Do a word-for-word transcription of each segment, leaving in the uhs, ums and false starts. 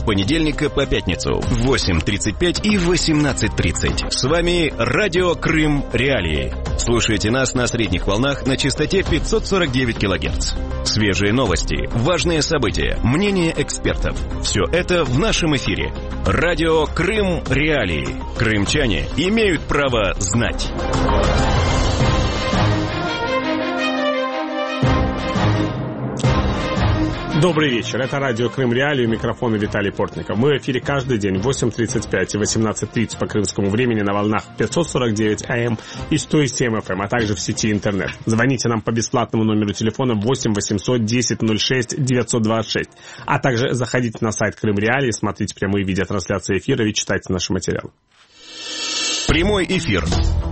понедельника по пятницу в восемь тридцать пять и восемнадцать тридцать. С вами Радио Крым Реалии. Слушайте нас на средних волнах на частоте пятьсот сорок девять килогерц. Свежие новости, важные события, мнения экспертов. Все это в нашем эфире. Радио Крым Реалии. Крымчане имеют право знать. Добрый вечер. Это радио Крым Реалии, у микрофона Виталий Портников. Мы в эфире каждый день в восемь тридцать пять и восемнадцать тридцать по крымскому времени на волнах пятьсот сорок девять АМ и сто семь эф эм, а также в сети интернет. Звоните нам по бесплатному номеру телефона восемь восемьсот десять ноль шесть девятьсот двадцать шесть. А также заходите на сайт Крым Реалии, смотрите прямые видеотрансляции эфира и читайте наши материалы. Прямой эфир.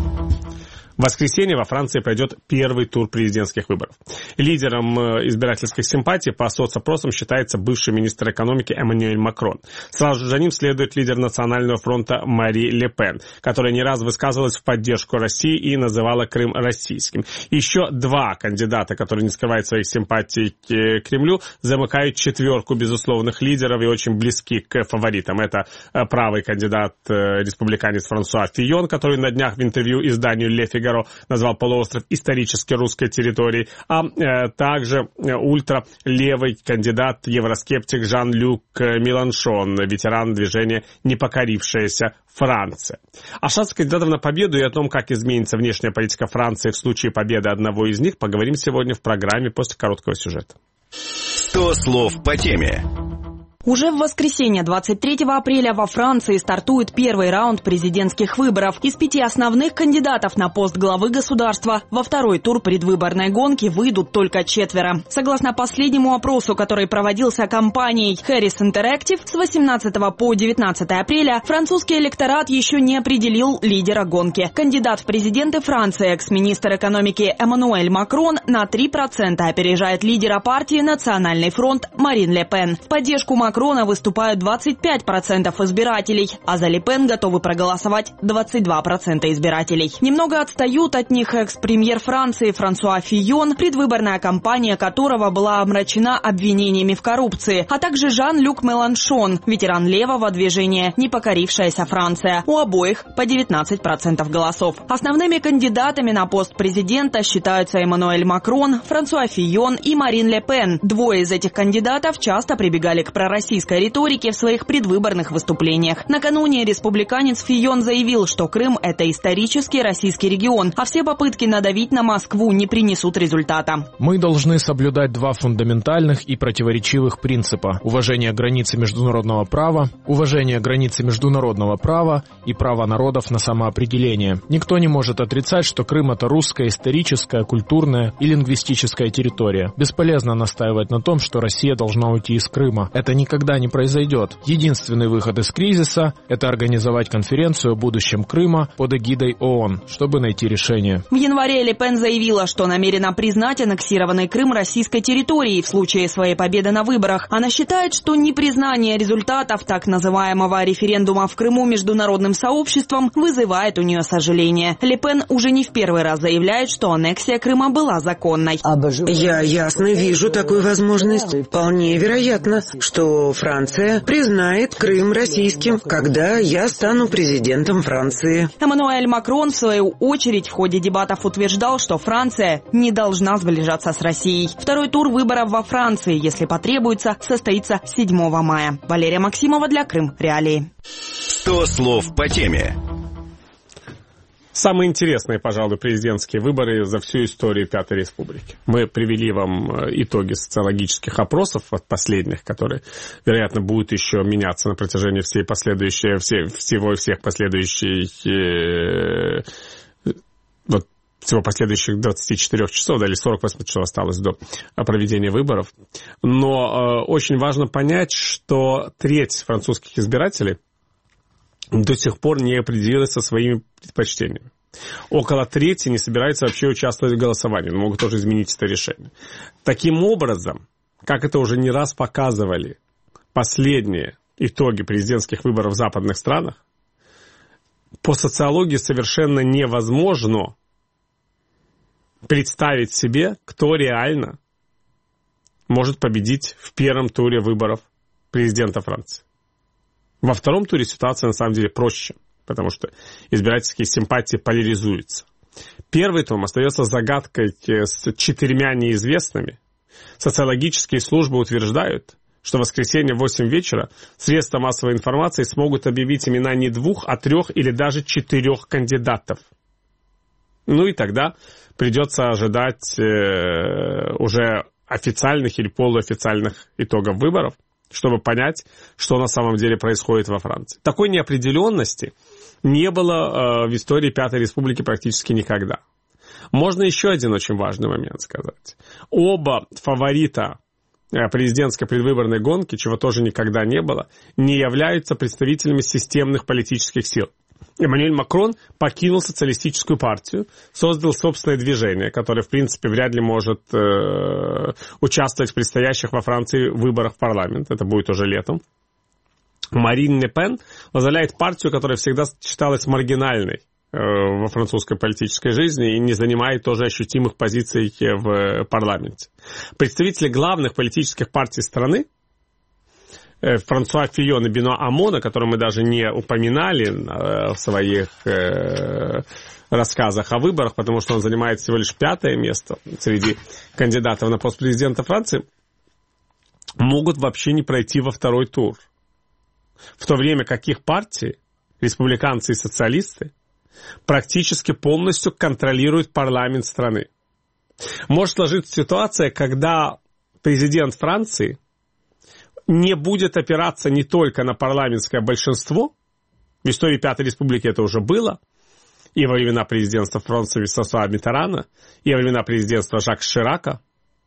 В воскресенье во Франции пройдет первый тур президентских выборов. Лидером избирательских симпатий по соцопросам считается бывший министр экономики Эммануэль Макрон. Сразу же за ним следует лидер Национального фронта Мари Ле Пен, которая не раз высказывалась в поддержку России и называла Крым российским. Еще два кандидата, которые не скрывают своих симпатий к Кремлю, замыкают четверку безусловных лидеров и очень близки к фаворитам. Это правый кандидат республиканец Франсуа Фийон, который на днях в интервью изданию «Ле Фигаро» назвал полуостров исторически русской территорией, а э, также ультралевый кандидат, евроскептик Жан-Люк Меланшон, ветеран движения «Непокорившаяся Франция». О шансах кандидатов на победу и о том, как изменится внешняя политика Франции в случае победы одного из них, поговорим сегодня в программе после короткого сюжета. сто слов по теме. Уже в воскресенье, двадцать третьего апреля, во Франции стартует первый раунд президентских выборов. Из пяти основных кандидатов на пост главы государства во второй тур предвыборной гонки выйдут только четверо. Согласно последнему опросу, который проводился компанией Harris Interactive, с восемнадцатого по девятнадцатое апреля французский электорат еще не определил лидера гонки. Кандидат в президенты Франции, экс-министр экономики Эммануэль Макрон, на три процента опережает лидера партии «Национальный фронт» Марин Ле Пен. В поддержку Макрона Макрона выступают двадцать пять процентов избирателей, а за Ле Пен готовы проголосовать двадцать два процента избирателей. Немного отстают от них экс-премьер Франции Франсуа Фийон, предвыборная кампания которого была омрачена обвинениями в коррупции, а также Жан-Люк Меланшон, ветеран левого движения «Непокорившаяся Франция». У обоих по девятнадцать процентов голосов. Основными кандидатами на пост президента считаются Эммануэль Макрон, Франсуа Фийон и Марин Ле Пен. Двое из этих кандидатов часто прибегали к пророссийской российской риторики в своих предвыборных выступлениях. Накануне республиканец Фийон заявил, что Крым – это исторический российский регион, а все попытки надавить на Москву не принесут результата. Мы должны соблюдать два фундаментальных и противоречивых принципа – уважение границы международного права, уважение границы международного права и права народов на самоопределение. Никто не может отрицать, что Крым – это русская историческая, культурная и лингвистическая территория. Бесполезно настаивать на том, что Россия должна уйти из Крыма. Это никогда Никогда не произойдет. Единственный выход из кризиса – это организовать конференцию о будущем Крыма под эгидой ООН, чтобы найти решение. В январе Ле Пен заявила, что намерена признать аннексированный Крым российской территорией в случае своей победы на выборах. Она считает, что непризнание результатов так называемого референдума в Крыму международным сообществом вызывает у нее сожаление. Ле Пен уже не в первый раз заявляет, что аннексия Крыма была законной. Я ясно вижу такую возможность. Вполне вероятно, что Франция признает Крым российским, когда я стану президентом Франции. Эммануэль Макрон, в свою очередь, в ходе дебатов утверждал, что Франция не должна сближаться с Россией. Второй тур выборов во Франции, если потребуется, состоится седьмого мая. Валерия Максимова для Крым Реалии. сто слов по теме. Самые интересные, пожалуй, президентские выборы за всю историю Пятой Республики. Мы привели вам итоги социологических опросов от последних, которые, вероятно, будут еще меняться на протяжении всей последующей, всей, всего всех последующих, э, вот, всего последующих двадцати четырёх часов, да, или сорок восемь часов осталось до проведения выборов. Но э, очень важно понять, что треть французских избирателей до сих пор не определилась со своими предпочтениями. Около трети не собираются вообще участвовать в голосовании, но могут тоже изменить это решение. Таким образом, как это уже не раз показывали последние итоги президентских выборов в западных странах, по социологии совершенно невозможно представить себе, кто реально может победить в первом туре выборов президента Франции. Во втором туре ситуация на самом деле проще, потому что избирательские симпатии поляризуются. Первый тур остается загадкой с четырьмя неизвестными. Социологические службы утверждают, что в воскресенье в восемь вечера средства массовой информации смогут объявить имена не двух, а трех или даже четырех кандидатов. Ну и тогда придется ожидать э, уже официальных или полуофициальных итогов выборов, чтобы понять, что на самом деле происходит во Франции. Такой неопределенности не было э, в истории Пятой Республики практически никогда. Можно еще один очень важный момент сказать. Оба фаворита президентской предвыборной гонки, чего тоже никогда не было, не являются представителями системных политических сил. Эммануэль Макрон покинул социалистическую партию, создал собственное движение, которое, в принципе, вряд ли может э, участвовать в предстоящих во Франции выборах в парламент. Это будет уже летом. Марин Ле Пен возглавляет партию, которая всегда считалась маргинальной э, во французской политической жизни и не занимает тоже ощутимых позиций в парламенте. Представители главных политических партий страны, Франсуа Фийон и Бено Амон, о котором мы даже не упоминали в своих рассказах о выборах, потому что он занимает всего лишь пятое место среди кандидатов на пост президента Франции, могут вообще не пройти во второй тур. В то время как их партии, республиканцы и социалисты, практически полностью контролируют парламент страны. Может сложиться ситуация, когда президент Франции не будет опираться не только на парламентское большинство, в истории Пятой Республики это уже было, и во времена президентства Франсуа Миттерана, и во времена президентства Жака Ширака,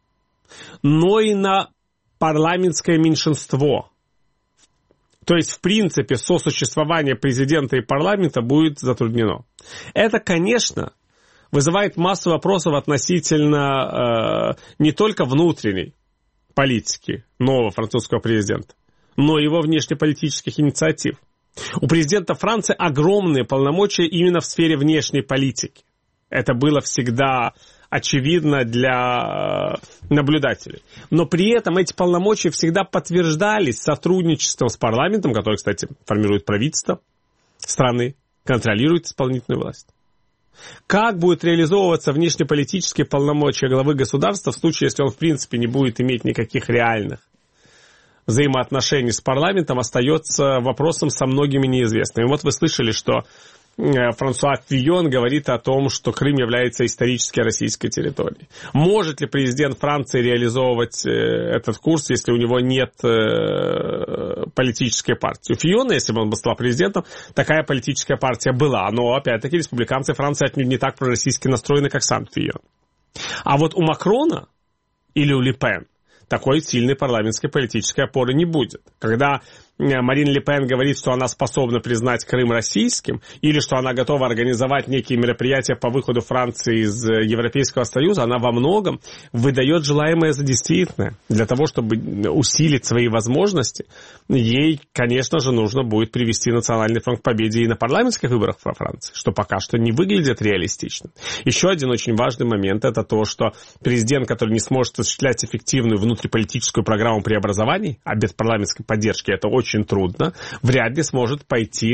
но и на парламентское меньшинство. То есть, в принципе, сосуществование президента и парламента будет затруднено. Это, конечно, вызывает массу вопросов относительно э, не только внутренней политики нового французского президента, но и его внешнеполитических инициатив. У президента Франции огромные полномочия именно в сфере внешней политики. Это было всегда очевидно для наблюдателей. Но при этом эти полномочия всегда подтверждались сотрудничеством с парламентом, который, кстати, формирует правительство страны, контролирует исполнительную власть. Как будут реализовываться внешнеполитические полномочия главы государства в случае, если он в принципе не будет иметь никаких реальных взаимоотношений с парламентом, остается вопросом со многими неизвестными. Вот вы слышали, что Франсуа Фийон говорит о том, что Крым является исторически российской территорией. Может ли президент Франции реализовывать этот курс, если у него нет политической партии? У Фийона, если бы он стал президентом, такая политическая партия была. Но, опять-таки, республиканцы Франции отнюдь не так пророссийски настроены, как сам Фийон. А вот у Макрона или у Ле Пен такой сильной парламентской политической опоры не будет. Когда Марин Ле Пен говорит, что она способна признать Крым российским, или что она готова организовать некие мероприятия по выходу Франции из Европейского Союза, она во многом выдает желаемое за действительное. Для того, чтобы усилить свои возможности, ей, конечно же, нужно будет привести Национальный фронт к победе и на парламентских выборах во Франции, что пока что не выглядит реалистично. Еще один очень важный момент – это то, что президент, который не сможет осуществлять эффективную внутриполитическую программу преобразований, а без парламентской поддержки это очень очень трудно, вряд ли сможет пойти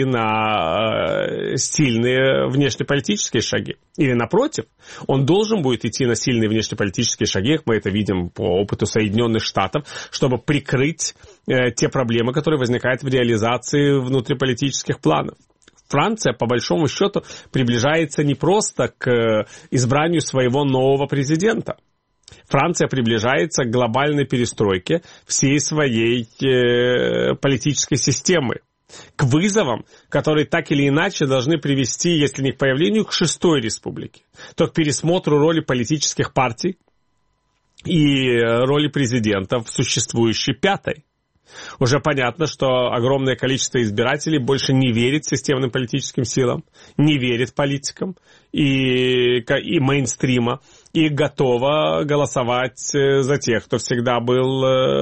на сильные внешнеполитические шаги. Или, напротив, он должен будет идти на сильные внешнеполитические шаги, мы это видим по опыту Соединенных Штатов, чтобы прикрыть э, те проблемы, которые возникают в реализации внутриполитических планов. Франция, по большому счету, приближается не просто к избранию своего нового президента. Франция приближается к глобальной перестройке всей своей э, политической системы, к вызовам, которые так или иначе должны привести, если не к появлению, к шестой республике, то к пересмотру роли политических партий и роли президента в существующей пятой. Уже понятно, что огромное количество избирателей больше не верит системным политическим силам, не верит политикам и, и мейнстрима, и готова голосовать за тех, кто всегда был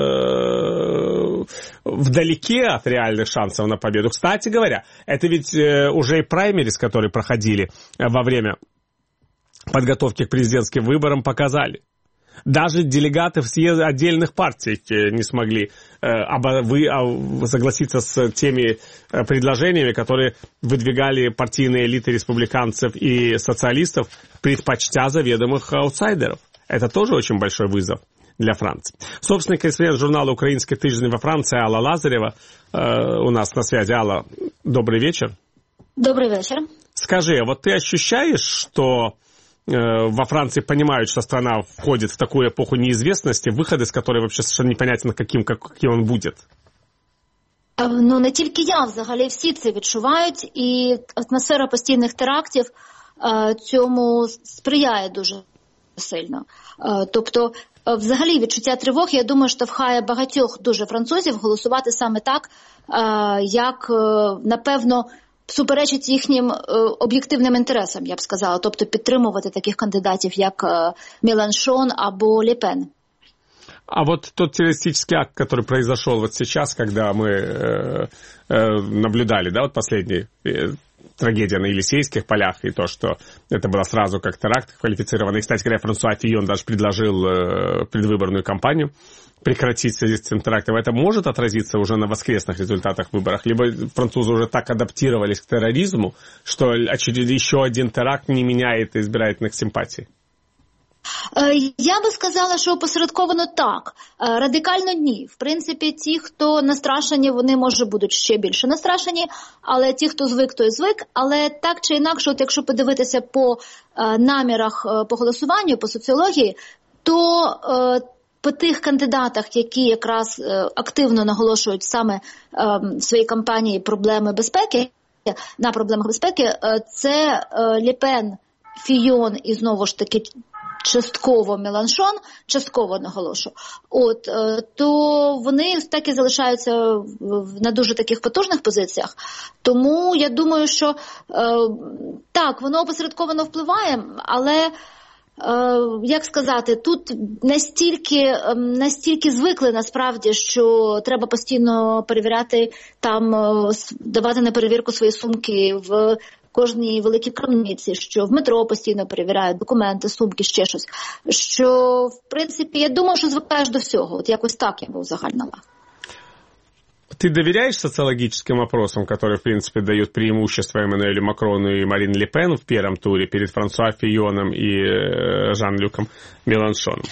э, вдалеке от реальных шансов на победу. Кстати говоря, это ведь э, уже и праймерис, которые проходили во время подготовки к президентским выборам, показали. Даже делегаты всех отдельных партий не смогли э, обо, вы, а, согласиться с теми э, предложениями, которые выдвигали партийные элиты республиканцев и социалистов, предпочтя заведомых аутсайдеров. Это тоже очень большой вызов для Франции. Собственный корреспондент журнала «Украинский тиждень» во Франции Алла Лазарева э, у нас на связи. Алла, добрый вечер. Добрый вечер. Скажи, вот ты ощущаешь, что во Франции понимают, что страна входит в такую эпоху неизвестности, выход из которой вообще совершенно непонятно, каким, каким он будет? Ну, не тільки я, взагалі всі це відчувають, і атмосфера постійних терактів цьому сприяє дуже сильно. Тобто, взагалі, відчуття тривог, я думаю, штовхає багатьох дуже французів голосувати саме так, як, напевно, суперечить їхнім е, об'єктивним інтересам, я б сказала, тобто підтримувати таких кандидатів, як е, Меланшон або Ле Пен. А вот тот террористический акт, который произошел вот сейчас, когда мы э, э, наблюдали, да, вот последний э, трагедия на Елисейских полях, и то, что это было сразу как теракт квалифицированный. И, кстати говоря, Франсуа Фийон даже предложил э, предвыборную кампанью прекратить в связи с этим терактом. Это может отразиться уже на воскресных результатах выборов? Либо французы уже так адаптировались к терроризму, что еще один теракт не меняет избирательных симпатий? Я би сказала, що опосередковано так. Радикально ні. В принципі, ті, хто настрашені, вони, може, будуть ще більше настрашені, але ті, хто звик, той звик. Але так чи інакше, от якщо подивитися по намірах по голосуванню, по соціології, то по тих кандидатах, які якраз активно наголошують саме в своїй кампанії проблеми безпеки, на проблемах безпеки, це Ле Пен, Фійон і знову ж таки частково Меланшон, частково наголошу. От, то вони так і залишаються на дуже таких потужних позиціях. Тому я думаю, що так, воно опосередковано впливає, але як сказати, тут настільки, настільки звикли насправді, що треба постійно перевіряти, там, давати на перевірку свої сумки в кожній великій крамниці, що в метро постійно перевіряють документи, сумки, ще щось. Що, в принципі, я думаю, що звикаєш до всього. От якось так я би узагальнила. Ты доверяешь социологическим опросам, которые, в принципе, дают преимущество Эммануэлю Макрону и Марин Ле Пен в первом туре перед Франсуа Фийоном и Жан-Люком Меланшоном?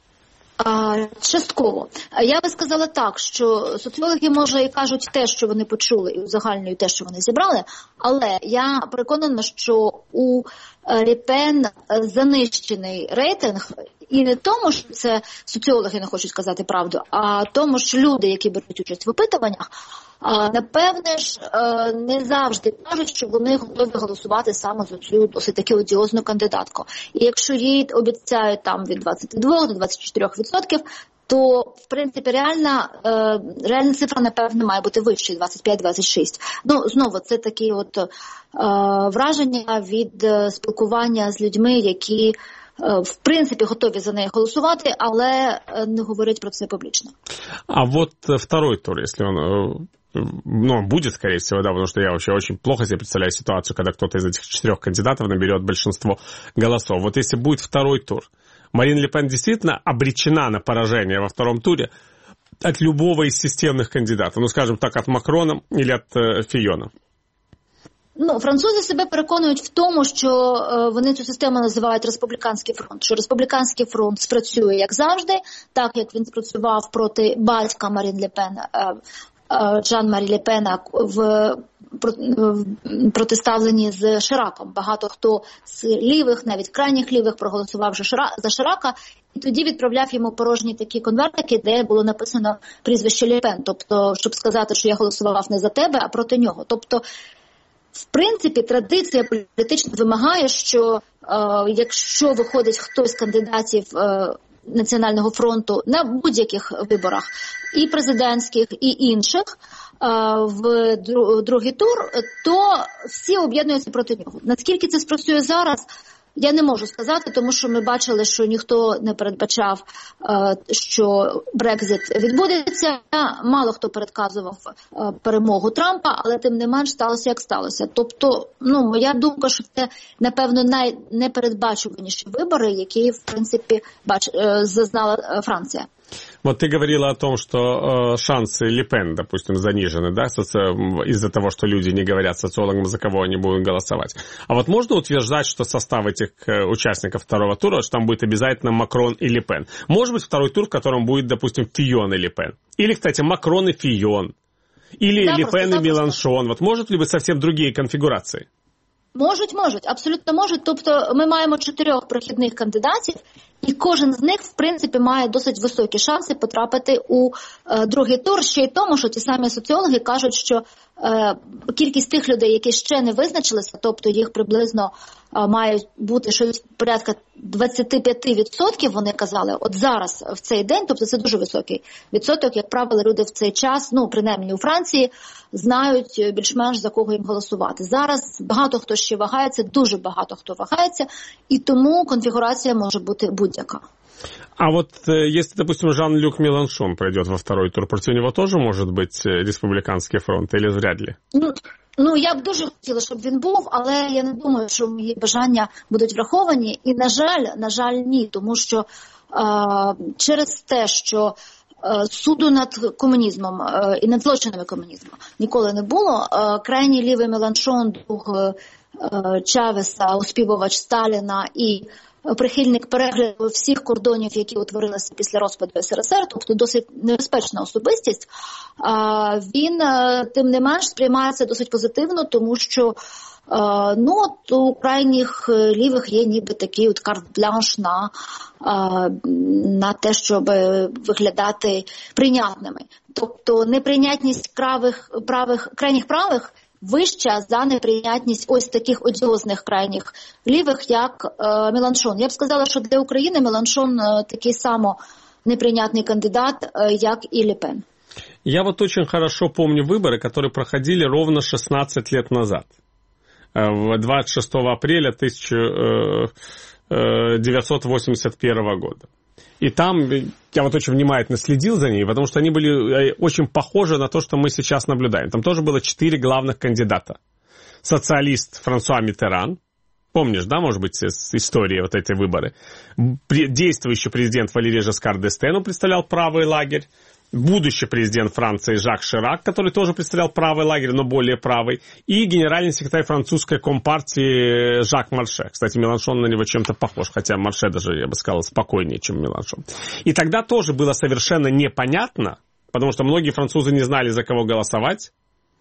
Частково. Я би сказала так, що соціологи, може, і кажуть те, що вони почули, і узагальнюють те, що вони зібрали, але я переконана, що у Ле Пен занищений рейтинг, і не тому, що це соціологи не хочуть сказати правду, а тому, що люди, які беруть участь в опитуваннях, напевне ж, не завжди кажуть, що вони готові голосувати саме за цю досить таки одіозну кандидатку. І якщо їй обіцяють там від двадцять два до двадцять чотири відсотків, то, в принципі, реальна, реальна цифра, напевно, має бути вищою, двадцять п'ять - двадцять шість. Ну, знову, це такі от е, враження від спілкування з людьми, які, е, в принципі, готові за неї голосувати, але не говорять про це публічно. А вот второй тур, если он... Ну, он будет, скорее всего, да, потому что я вообще очень плохо себе представляю ситуацию, когда кто-то из этих четырех кандидатов наберет большинство голосов. Вот если будет второй тур, Марин Ле Пен действительно обречена на поражение во втором туре от любого из системных кандидатов, ну, скажем так, от Макрона или от э, Фийона? Ну, французи себе переконують в тому, що е, вони цю систему називають республіканський фронт, що республіканський фронт спрацює, як завжди, так, як він спрацював проти батька Марін Ле Пен, е, Жан-Марі Ле Пена в протиставленні з Шираком. Багато хто з лівих, навіть крайніх лівих, проголосував за Ширака, і тоді відправляв йому порожні такі конвертики, де було написано прізвище Ле Пен, тобто, щоб сказати, що я голосував не за тебе, а проти нього. Тобто, в принципі, традиція політична вимагає, що е, якщо виходить хтось з кандидатів е, Національного фронту на будь-яких виборах, і президентських, і інших, в другий тур, то всі об'єднуються проти нього. Наскільки це спрацює зараз, Я не можу сказати, тому що ми бачили, що ніхто не передбачав, що Брекзит відбудеться. Мало хто передказував перемогу Трампа, але тим не менш сталося, як сталося. Тобто, ну, моя думка, що це, напевно, найнепередбачуваніші вибори, які, в принципі, бач, зазнала Франція. Вот ты говорила о том, что э, шансы Ле Пен, допустим, занижены, да, соци... из-за того, что люди не говорят социологам, за кого они будут голосовать. А вот можно утверждать, что состав этих э, участников второго тура, что там будет обязательно Макрон и Ле Пен? Может быть, второй тур, в котором будет, допустим, Фийон и Ле Пен? Или, кстати, Макрон и Фийон? Или да, Ле Пен и Меланшон? Вот может ли быть совсем другие конфигурации? Можуть, можуть, абсолютно можуть. Тобто ми маємо чотирьох прохідних кандидатів, і кожен з них, в принципі, має досить високі шанси потрапити у е, другий тур. Ще й тому, що ті самі соціологи кажуть, що е, кількість тих людей, які ще не визначилися, тобто їх приблизно е, має бути щось порядка двадцять п'ять відсотків, вони казали, от зараз, в цей день, тобто це дуже високий відсоток, як правило, люди в цей час, ну, принаймні у Франції, знають більш-менш за кого їм голосувати. Зараз багато хто ще вагається, дуже багато хто вагається, і тому конфігурація може бути будь-яка. А вот если, допустим, Жан-Люк Меланшон пройдет во второй тур, против него тоже может быть республиканский фронт, или вряд ли? Ну, ну, я б дуже хотіла, щоб він був, але я не думаю, що мої бажання будуть враховані. І, на жаль, на жаль, ні, тому що е- через те, що суду над комунізмом і над злочинами комунізму ніколи не було. Крайній лівий Меланшон, друг Чавеса, оспівувач Сталіна і прихильник перегляду всіх кордонів, які утворилися після розпаду ес ер ес ер, тобто досить небезпечна особистість, він, тим не менш, сприймається досить позитивно, тому що Uh, ну, от у крайніх лівих є ніби такий от карт-бланш на, uh, на те, щоб виглядати прийнятними. Тобто неприйнятність правих, правих, крайніх правих вища за неприйнятність ось таких одіозних крайніх лівих, як uh, Меланшон. Я б сказала, що для України Меланшон uh, такий само неприйнятний кандидат, uh, як і Ле Пен. Я вот очень хорошо помню выборы, которые проходили ровно шестнадцать лет назад. двадцать шестого апреля тысяча девятьсот восемьдесят первого года. И там я вот очень внимательно следил за ней, потому что они были очень похожи на то, что мы сейчас наблюдаем. Там тоже было четыре главных кандидата. Социалист Франсуа Миттеран, помнишь, да, может быть, из истории вот этой выборы. Действующий президент Валерий Жескар д'Эстен представлял правый лагерь. Будущий президент Франции Жак Ширак, который тоже представлял правый лагерь, но более правый, и генеральный секретарь французской компартии Жак Марше. Кстати, Меланшон на него чем-то похож, хотя Марше даже, я бы сказал, спокойнее, чем Меланшон. И тогда тоже было совершенно непонятно, потому что многие французы не знали, за кого голосовать,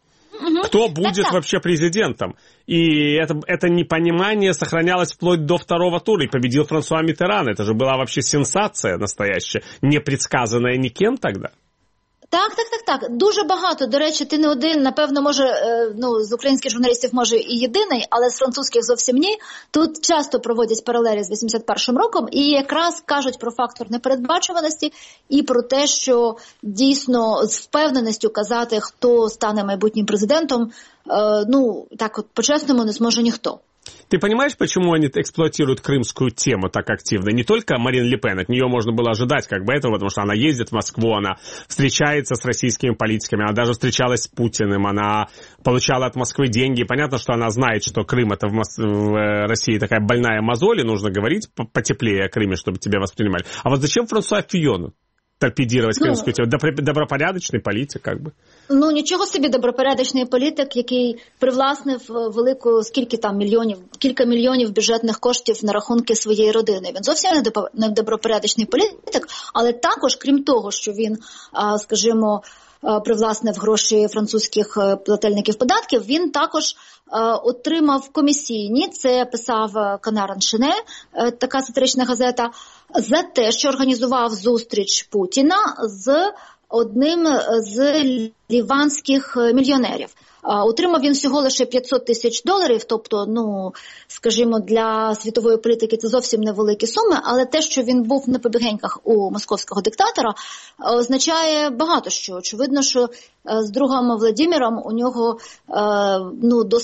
кто будет вообще президентом. И это, это непонимание сохранялось вплоть до второго тура. И победил Франсуа Миттеран. Это же была вообще сенсация настоящая, не предсказанная никем тогда. Так, так, так, так. Дуже багато. До речі, ти не один, напевно, може, ну, з українських журналістів, може, і єдиний, але з французьких зовсім ні. Тут часто проводять паралелі з вісімдесят першим роком і якраз кажуть про фактор непередбачуваності і про те, що дійсно з впевненістю казати, хто стане майбутнім президентом, ну, так от по-чесному не зможе ніхто. Ты понимаешь, почему они эксплуатируют крымскую тему так активно? Не только Марин Ле Пен, от нее можно было ожидать как бы этого, потому что она ездит в Москву, она встречается с российскими политиками, она даже встречалась с Путиным, она получала от Москвы деньги. Понятно, что она знает, что Крым это в, Мос... в России такая больная мозоль, и нужно говорить потеплее о Крыме, чтобы тебя воспринимали. А вот зачем Франсуа Фийону торпедировать ну, крымскую тему? Добропорядочный політик, как би. Ну, нічого собі, добропорядочний політик, який привласнив велику, скільки там мільйонів, кілька мільйонів бюджетних коштів на рахунки своєї родини. Він зовсім не добропорядочний політик, але також, крім того, що він, скажімо, привласнив гроші французьких плательників податків, він також отримав комісійні, це писав Канар Аншине, така сатирична газета, за те, що організував зустріч Путіна з одним з ліванських мільйонерів. Отримав він всього лише п'ятсот тисяч доларів, тобто, ну, скажімо, для світової політики це зовсім невеликі суми, але те, що він був на побігеньках у московського диктатора, означає багато що. Очевидно, що з другом Владимиром у нього, ну, досить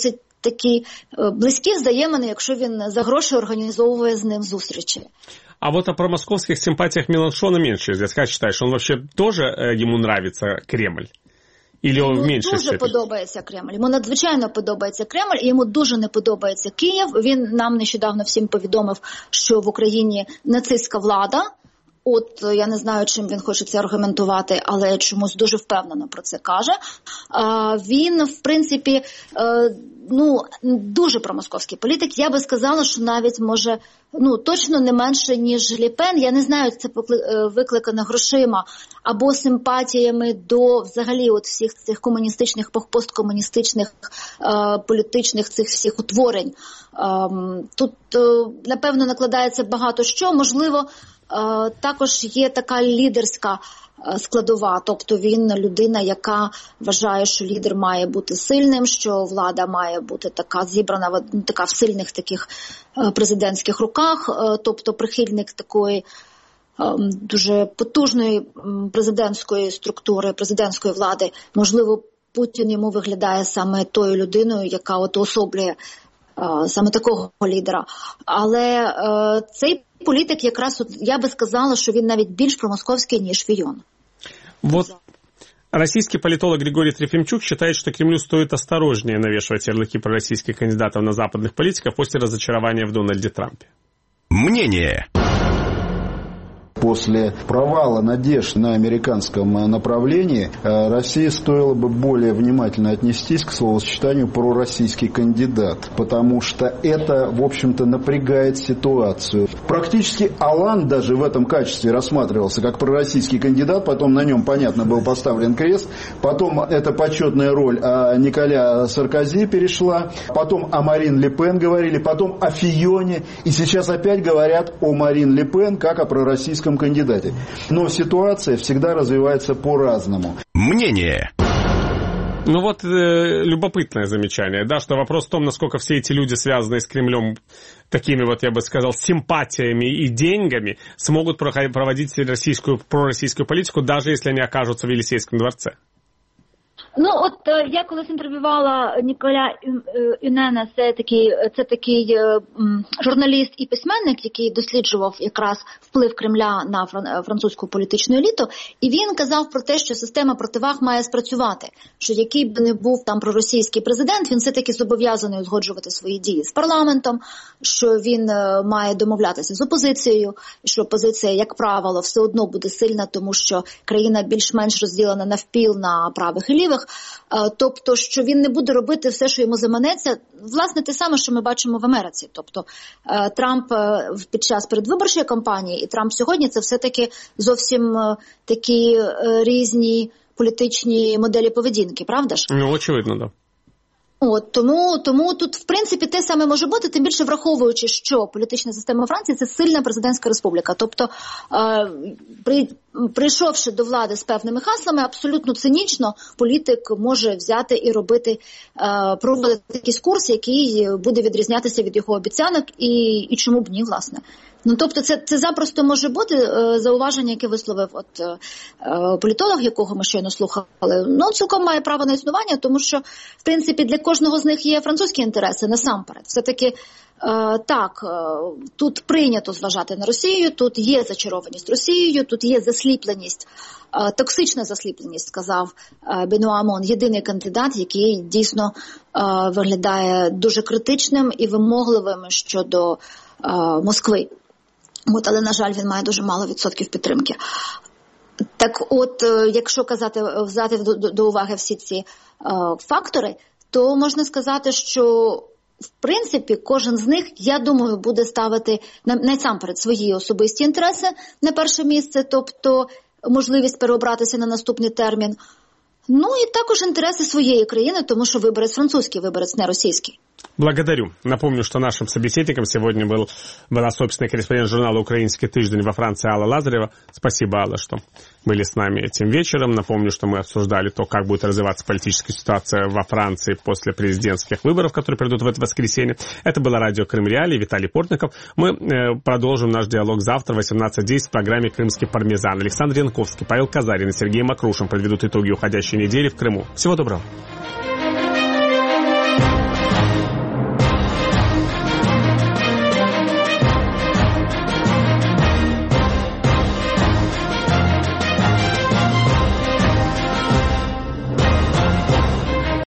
такі близькі взаємини, якщо він за гроші організовує з ним зустрічі. А вот о промосковских симпатиях Меланшона меньше известно. Как считаешь, он вообще тоже ему нравится Кремль? Или он в меншій дуже степені? подобається Кремль. Йому надзвичайно подобається Кремль, і йому дуже не подобається Київ. Він нам нещодавно всім повідомив, що в Україні нацистська влада. От я не знаю, чим він хоче це аргументувати, але чомусь дуже впевнено про це каже. А, він, в принципі, е, ну, дуже промосковський політик. Я би сказала, що навіть може, ну, точно не менше, ніж Ле Пен. Я не знаю, це викликано грошима або симпатіями до взагалі от всіх цих комуністичних, посткомуністичних е, політичних цих всіх утворень. Е, тут, е, напевно, накладається багато що. Можливо, також є така лідерська складова, тобто він людина, яка вважає, що лідер має бути сильним, що влада має бути така зібрана, така в сильних таких президентських руках, тобто прихильник такої дуже потужної президентської структури, президентської влади. Можливо, Путін йому виглядає саме тою людиною, яка от особлює саме такого лідера. Але е, цей політик якраз, от, я би сказала, що він навіть більш промосковський, ніж Фийон. Вот российский политолог Григорий Трефимчук считает, что Кремлю стоит осторожнее навешивать ярлыки пророссийских кандидатов на западных политиков после разочарования в Дональде Трампе. Мнение. После провала надежд на американском направлении России стоило бы более внимательно отнестись к словосочетанию «пророссийский кандидат», потому что это, в общем-то, напрягает ситуацию. Практически Олланд даже в этом качестве рассматривался как пророссийский кандидат, потом на нем, понятно, был поставлен крест, потом эта почетная роль о Николя Саркози перешла, потом о Марин Ле Пен говорили, потом о Фийоне, и сейчас опять говорят о Марин Ле Пен как о пророссийском кандидате. Но ситуация всегда развивается по-разному. Мнение. Ну вот э, любопытное замечание, да, что вопрос в том, насколько все эти люди, связанные с Кремлем, такими вот, я бы сказал, симпатиями и деньгами, смогут проводить российскую, пророссийскую политику, даже если они окажутся в Елисейском дворце. Ну, от я колись інтерв'ювала Ніколя Юнена, це такий, це такий журналіст і письменник, який досліджував якраз вплив Кремля на французьку політичну еліту, і він казав про те, що система противаг має спрацювати, що який би не був там проросійський президент, він все-таки зобов'язаний узгоджувати свої дії з парламентом, що він має домовлятися з опозицією, що опозиція, як правило, все одно буде сильна, тому що країна більш-менш розділена навпіл на правих і лівих. Тобто, що він не буде робити все, що йому заманеться. Власне, те саме, що ми бачимо в Америці. Тобто, Трамп під час передвиборчої кампанії і Трамп сьогодні – це все-таки зовсім такі різні політичні моделі поведінки, правда ж? Ну, очевидно, так. От, тому, тому тут, в принципі, те саме може бути, тим більше враховуючи, що політична система Франції – це сильна президентська республіка. Тобто, е, при, прийшовши до влади з певними хаслами, абсолютно цинічно політик може взяти і робити, е, проводити якийсь курс, який буде відрізнятися від його обіцянок, і, і чому б ні, власне. Ну, тобто, це, це запросто може бути е, зауваження, яке висловив от, е, політолог, якого ми щойно слухали. Ну, цілком має право на існування, тому що, в принципі, для кожного з них є французькі інтереси, насамперед. Все-таки, е, так, е, тут прийнято зважати на Росію, тут є зачарованість Росією, тут є засліпленість, е, токсична засліпленість, сказав е, Бенуа Мон, єдиний кандидат, який дійсно е, виглядає дуже критичним і вимогливим щодо е, Москви. От, але, на жаль, він має дуже мало відсотків підтримки. Так от, якщо казати, взяти до, до уваги всі ці е, фактори, то можна сказати, що, в принципі, кожен з них, я думаю, буде ставити насамперед свої особисті інтереси на перше місце, тобто можливість переобратися на наступний термін. Ну і також інтереси своєї країни, тому що виборець французький, виборець не російський. Благодарю. Напомню, что нашим собеседником сегодня был, была собственный корреспондент журнала «Украинский тыждень» во Франции Алла Лазарева. Спасибо, Алла, что были с нами этим вечером. Напомню, что мы обсуждали то, как будет развиваться политическая ситуация во Франции после президентских выборов, которые пройдут в это воскресенье. Это было радио Крым Реалии, Виталий Портников. Мы э, продолжим наш диалог завтра в восемнадцать десять в программе «Крымский пармезан». Александр Янковский, Павел Казарин и Сергей Макрушин подведут итоги уходящей недели в Крыму. Всего доброго.